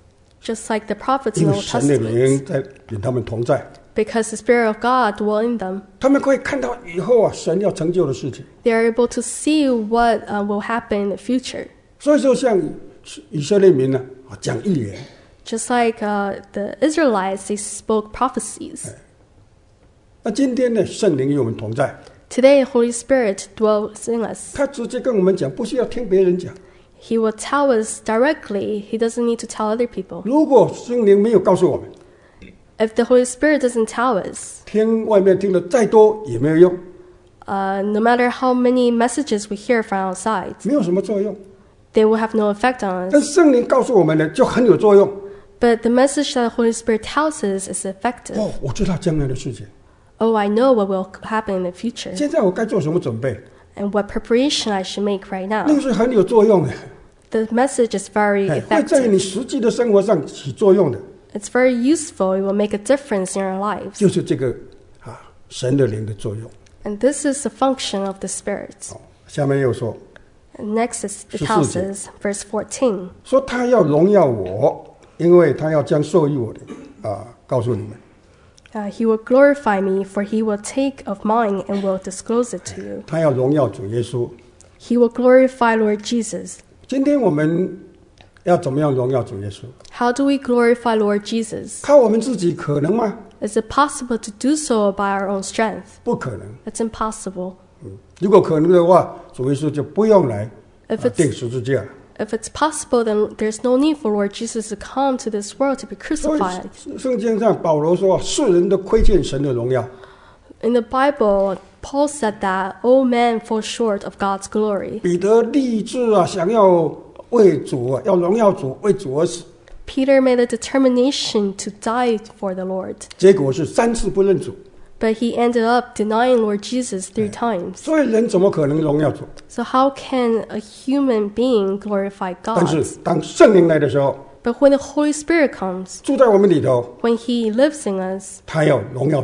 Just like the prophets 因 in 为 the Old 神的 Testament, 灵在与他们同在， because the Spirit of God dwell in them, 他们可以看到以后啊神要成就的事情。 they are able to see what uh, will happen in the future. 所以就像以色列民呢啊讲预言， Just like uh, the Israelites, they spoke prophecies. 那今天呢圣灵与我们同在， Today, Holy Spirit dwells in us. 他直接跟我们讲，不需要听别人讲。 He will tell us directly. He doesn't need to tell other people. 如果圣灵没有告诉我们， If the Holy Spirit doesn't tell us, 听外面听的再多也没有用， uh, no matter how many messages we hear from outside, 没有什么作用。 they will have no effect on 但 us. 圣灵告诉我们呢，就很有作用。 But the message that the Holy Spirit tells us is effective. 哦，我知道将来的事情， Oh, I know what will happen in the future 现在我该做什么准备？ and what preparation I should make right 那 now. 个是很有作用的， The message is very 哎会在 effective. 你实际的生活上起作用的， It's very useful. It will make a difference in our lives. 就是这个啊神的灵的作用。 And this is the function of the Spirit. 哦，下面又说 And next, is, it 十四 tells 节。 us, verse fourteen, 说他要荣耀我，因为他要将受益我的啊告诉你们。 uh, He will glorify me, for He will take of mine and will disclose it to you. 他要荣耀主耶稣。 He will glorify Lord Jesus. 今天我们要怎么样荣耀主耶稣？ How do we glorify Lord Jesus? 靠我们自己可能吗？ Is it possible to do so by our own strength? 不可能。 It's impossible. 如果可能的话，主耶稣就不用来、 If 啊、 it's 钉十字架。 If it's possible, then there's no need for Lord Jesus to come to this world to be 所以 crucified. 圣经上保罗说，世人都亏欠神的荣耀。 In the Bible, Paul said that all men fall short of God's glory. 彼得立志啊，想要为主啊，要荣耀主，为主而死。 Peter made a determination to die for the Lord, 结果是三次不认主。 but he ended up denying Lord Jesus three times. 所以人怎么可能荣耀主？ So how can a human being glorify 但 God? 是当圣灵来的时候， But when the Holy Spirit comes, 住在我们里头， when He lives in us, 他要荣耀主。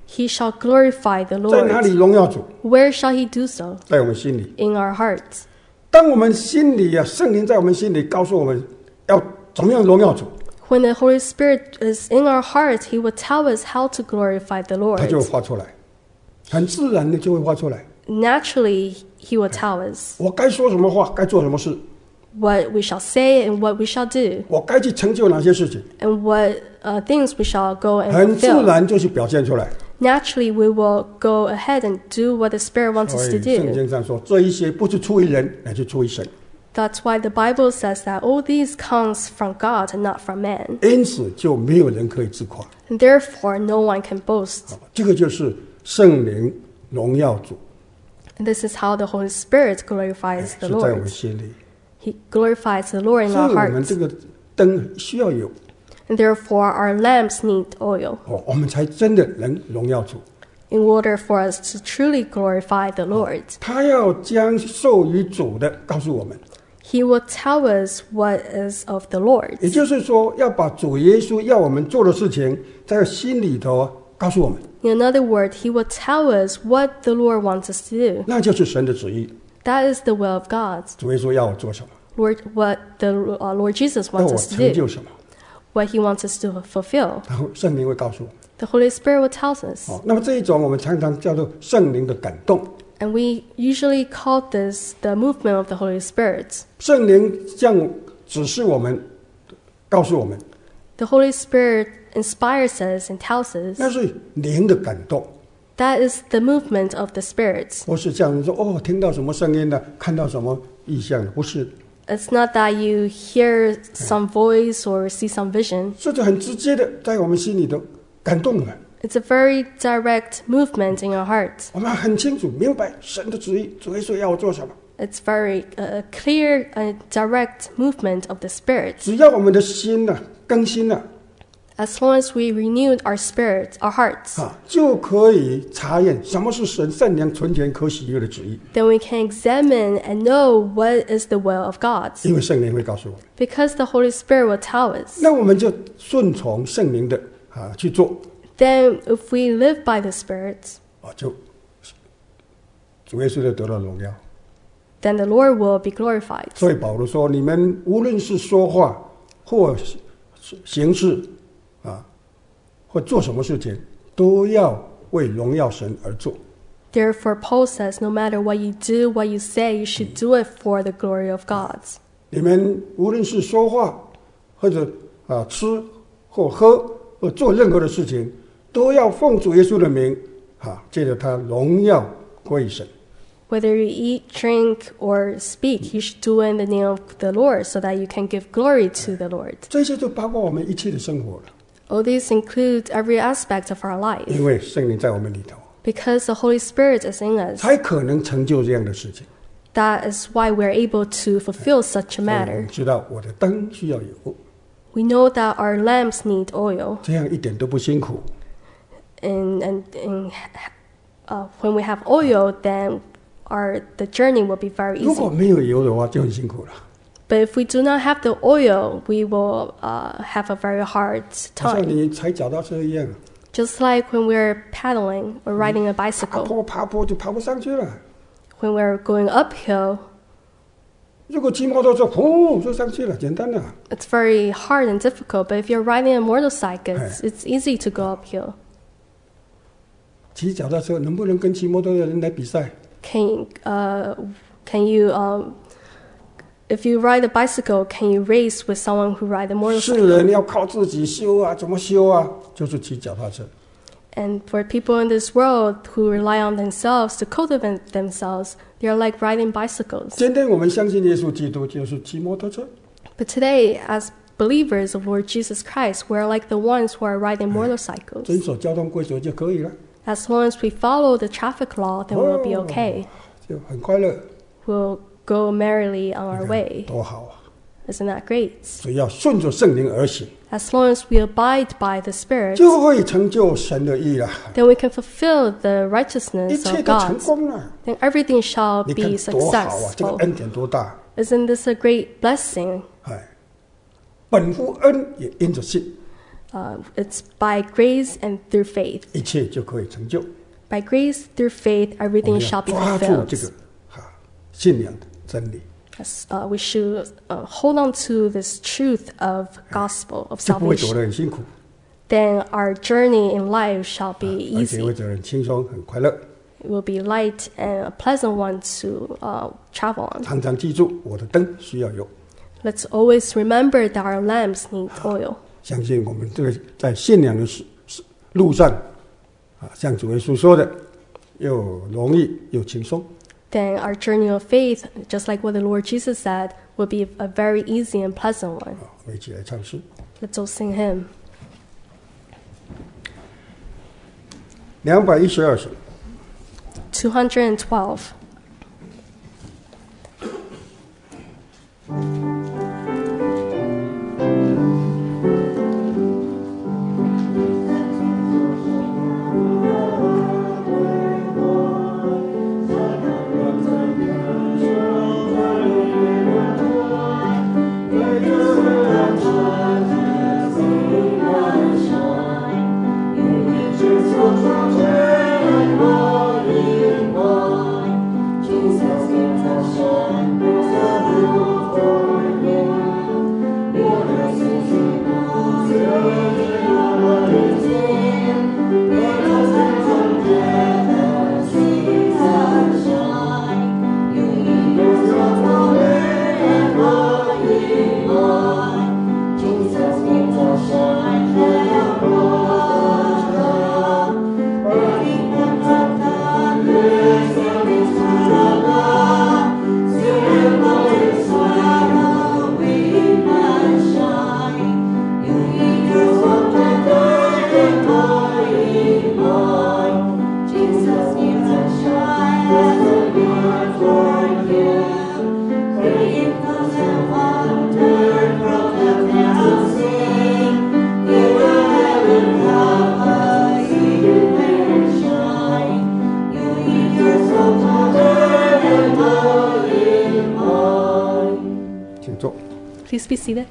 He shall glorify the 在哪里 Lord. 荣耀主？ Where shall he do so? 在我们心里。 In our hearts. 当我们心里啊，圣灵在我们心里告诉我们要怎么样荣耀主， When the Holy Spirit is in our hearts, he will tell us how to glorify the 他就会 Lord. 发出来，很自然的就会发出来。 Naturally, he will tell us 我该说什么话，该做什么事， what we shall say and what we shall do, 我该去成就哪些事情， and what uh, things we shall go and 很自 fulfill. 然就去表现出来。 Naturally, we will go ahead and do what the Spirit wants 所 us to 以圣 do. 经上说，这一些不是出于人，乃是出于神。 That's why the Bible says that all these comes from God and not from man. 因此就没有人可以自夸。 And therefore, no one can boast. 这个就是圣灵荣耀主， And this is how the Holy Spirit glorifies 是 the 在我们 Lord. 心里。 He glorifies the Lord in 所 our 以我们 hearts. 这个灯需要有 And therefore, our lamps need oil 哦，我们才真的能荣耀主。 in order for us to truly glorify the Lord. 他要将授予主的告诉我们， He will tell us what is of the Lord. 也就是说，要把主耶稣要我们做的事情，在心里头告诉我们， In another word, He will tell us what the Lord wants us to do. 那就是神的旨意。 That is the will of God. 主耶稣要我做什么， Lord, what the uh, Lord Jesus 要 wants 我 us to 成就 do, 什么， what He wants us to fulfill. 然后圣灵会告诉我们。 The Holy Spirit will tell us. 哦，那么这一种我们常常叫做圣灵的感动。 And we usually call this the movement of the Holy Spirit. 圣灵这样指示我们，告诉我们， The Holy Spirit inspires us and tells 那 us. 是灵的感动， That is the movement of the Spirit. 不是这样说哦，听到什么声音呢，看到什么意象呢，不是， It's not that you hear some voice or see some vision. 这就很直接的在我们心里头感动了。 It's a very direct movement in your heart. 我们很清楚明白神的旨意，主耶稣要我做什么。 It's very uh, clear, uh, direct movement of the Spirit. 只要我们的心呢、更新了 As long as we renewed our spirit, our hearts, 啊，就可以查验什么是神善良、纯全、可喜悦的旨意。 then we can examine and know what is the will of God. 因为圣灵会告诉我们， Because the Holy Spirit will tell us. 那我们就顺从圣灵的啊去做 Then if we live by the Spirit, 啊，就主耶稣就得到荣耀。 then the Lord will be glorified. 所以保罗说：“你们无论是说话或行事啊，或做什么事情，都要为荣耀神而做。 Therefore, Paul says, no matter what you do, what you say, you should do it for the glory of God. 你们无论是说话，或者啊吃或喝或做任何的事情，都要奉主耶稣的名啊，借着他荣耀归神。 Whether you eat, drink, or speak, you should do it in the name of the Lord so that you can give glory to the Lord. 这些就包括我们一切的生活了， All these include every aspect of our 因 life 为圣灵在我们里头， because the Holy Spirit is in us. 才可能成就这样的事情。 That is why we're able to fulfill such a 所以我们 matter. 知道我的灯需要有， We know that our lamps need oil, 这样一点都不辛苦。 and, and, and uh, when we have oil, then our the journey will be very 如果 easy. 没有油的话，就很辛苦了。 But if we do not have the oil, we will uh, have a very hard 好像 time. 你踩脚踏车一样， Just like when we're paddling or riding a 爬 bicycle, 坡爬坡就爬不上去了。 when we're going uphill, 如果骑摩托车，噗就上去了，简单的。 it's very hard and difficult. But if you're riding a motorcycle, it's, it's easy to go uphill. 骑脚踏车能不能跟骑摩托的人来比赛？ Can uh, can you um, if you ride a bicycle, can you race with someone who ride a 世 motorcycle? 人要靠自己修啊，怎么修啊？就是骑脚踏车。 And for people in this world who rely on themselves to cultivate themselves, they're like riding bicycles. 今天我们相信耶稣基督，就是骑摩托车。 But today, as believers of Lord Jesus Christ, we're like the ones who are riding 遵 motorcycles. 守交通规则就可以了， As long as we follow the traffic law, then we'll be okay. 就很快乐。 We'll go merrily on our way. 多好啊！ Isn't that great? 只要顺着圣灵而行， As long as we abide by the Spirit, 就会成就神的义了， then we can fulfill the 一 righteousness 切 of 都成 God. 功了。 Then everything shall 你看 be 多好啊！这个 successful. 恩典多大！ Isn't this a great blessing? 哎，本乎恩也因着信， Uh, it's by grace and through faith. 一切就可以成就。 By grace through faith, 我 everything 们 shall 要 be 抓住 fulfilled. 这个啊信仰的真理， Yes, uh, we should uh, hold on to this truth of gospel, of 就不会走 salvation. 得很辛苦， Then our journey in life shall be 而且会 easy. 走得很轻松、很快乐。 It will be light and a pleasant one to uh, travel on. 常常记住，我的灯需要油。 Let's always remember that our lamps need oil. 相信我们这个在信仰的路上，啊，像主耶稣说的，又容易又轻松。 Then our journey of faith, just like what the Lord Jesus said, will be a very easy and pleasant one. 啊，我们一起来唱诗。 Let's all sing hymn. 两百一十二首。 two hundred twelve. Please be seated.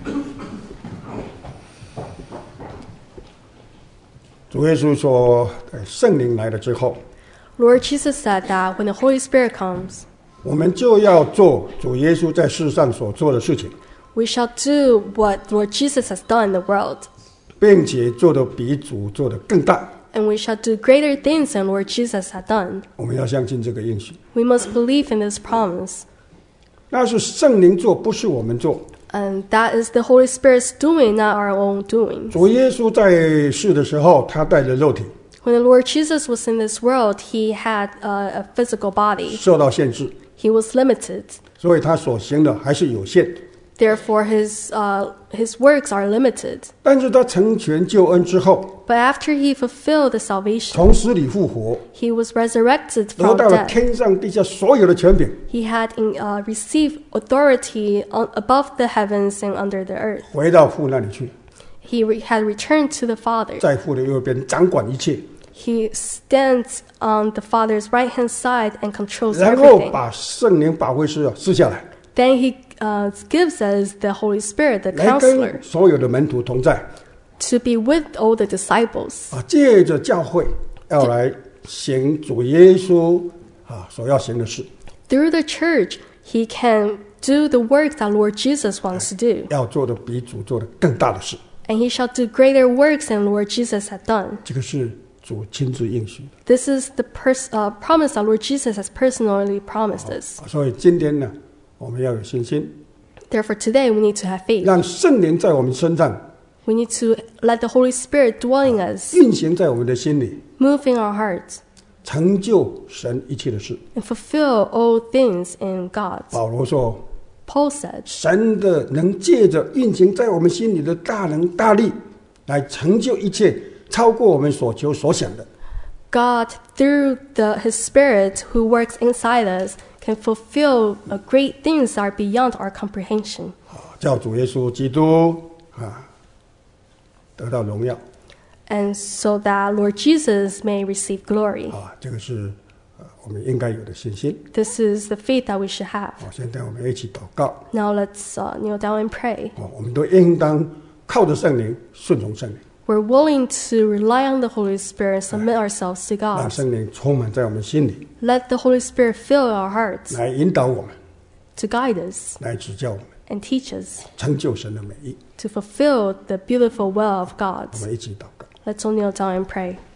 主耶稣说，呃圣灵来了之后， Lord Jesus said that when the Holy Spirit comes, 我们就要做主耶稣在世上所做的事情， we shall do what Lord Jesus has done in the world, 并且做得比主做得更大。 and we shall do greater things than Lord Jesus had done. 我们要相信这个应许， We must believe in this promise, 那是圣灵做，不是我们做。 and that is the Holy Spirit's doing, not our own doing. 主耶稣在世的时候，他带着肉体， When the Lord Jesus was in this world, he had uh, a physical body. 受到限制， He was limited. 所以他所行的还是有限。 Therefore, his, uh, his works are limited. 但是他成全救恩之后， But after he fulfilled the salvation, 从死里复活， he was resurrected 得 from 到了 death. 天上地下所有的权柄， He had in, uh, received authority on, above the heavens and under the earth. 回到父那里去， He re- had returned to the Father. 在父的右边掌管一切， He stands on the Father's right hand side and controls 然后 everything. 把圣灵保惠师啊赐下来， Then he uh, gives us the Holy Spirit, the 来 counselor, 跟所有的门徒同在 to be with all the disciples. 啊，借着教会要来行主耶稣啊所要行的事， Through the church, he can do the work that Lord Jesus wants to do. 要做的比主做的更大的事， And he shall do greater works than Lord Jesus had done. 这个是主亲自应许的。 This is the pers- uh, promise that Lord Jesus has personally promised us. 所以今天呢，我们要有信心， Therefore, today we need to have faith. 让圣灵在我们身上 We need to let the Holy Spirit dwell in us, 运行在我们的心里， move in our hearts, 成就神一切的事。 and fulfill all things in God. 保罗说， Paul said, 神的能借着运行在我们心里的大能大力，来成就一切，超过我们所求所想的。 God, through the, His Spirit who works inside us, can fulfill uh, great things that are beyond our comprehension. 啊，叫主耶稣基督啊得到荣耀 And so that Lord Jesus may receive glory. 啊，这个是呃我们应该有的信心。 This is the faith that we should have. 好，现在我们一起祷告 Now let's uh, kneel down and pray. 啊，我们都应当靠着圣灵，顺从圣灵， We're willing to rely on the Holy Spirit and submit ourselves to 让 God. 圣灵充满在我们心里， Let the Holy Spirit fill our hearts 来引导我们， to guide us 来指教我们， and teach us 成就神的美意。 to fulfill the beautiful will of 我 God. 们一起祷告。 Let's all kneel down and pray.